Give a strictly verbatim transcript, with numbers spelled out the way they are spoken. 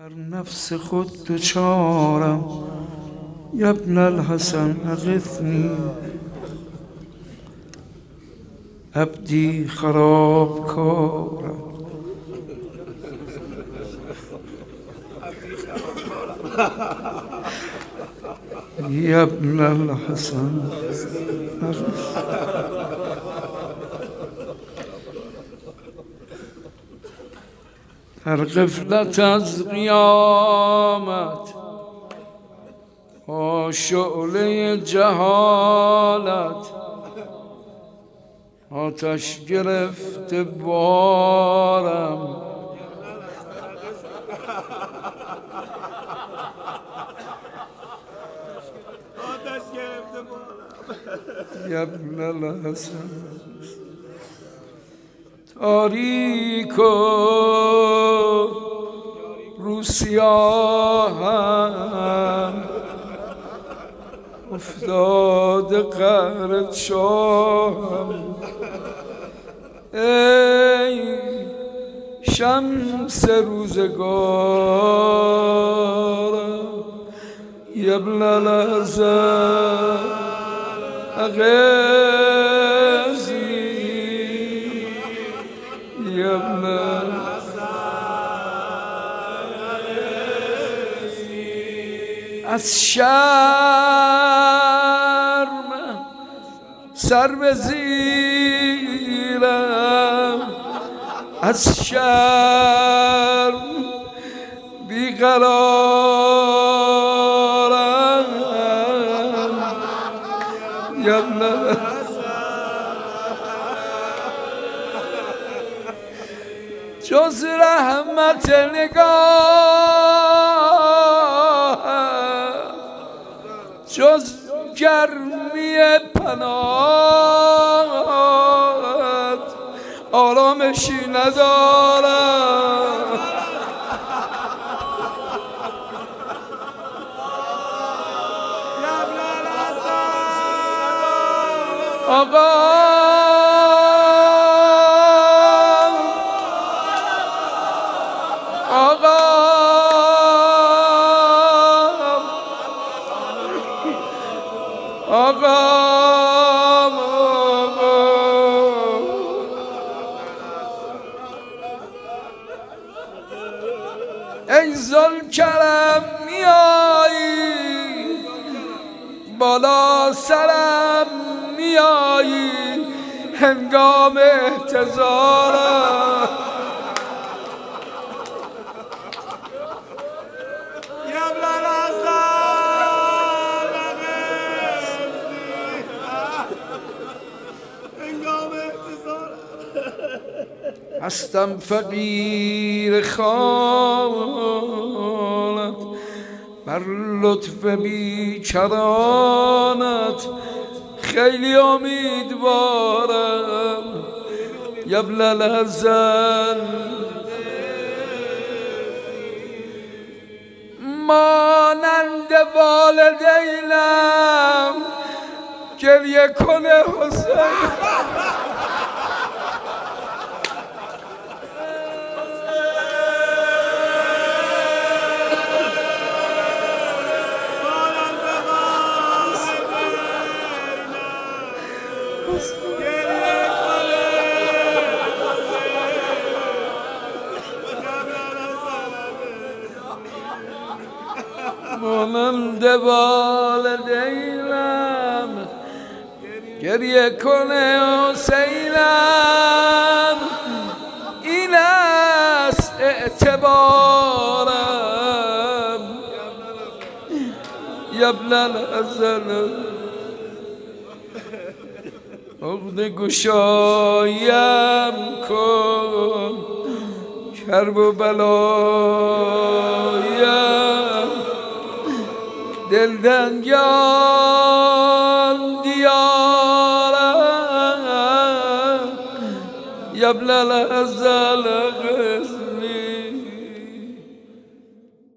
در نفس خود دچارم یبن الحسن اغثنی عبدی خراب کارم یبن الحسن در غفلت از قیامت با شعله جهالت آتش گرفته بارم آتش گرفته بارم یبن الحسن تاریک و روسیاهم افتاده قهر شاهم ای شمس روزگارم یبن الحسن اغثنی یبن از شرم سر به زیرم از شرم بیقرارم یبن جز رحمت نگاه جز گرمی پناهت آرامشی ندارم آقا آقا ای ذوالکرم میایی بالا سرم میایی هنگام احتضارم هستم فقیر خانت بر لطف بیکرانت خیلی امیدوارم یبن الحسن مانند والدینم گریه کنه حسین مانند والدینم گریه کنه حسینم این است اعتبارم یبن الحسن عقده گشایم کن کرب و بلایم دل دنگان دیارم یبن الحسن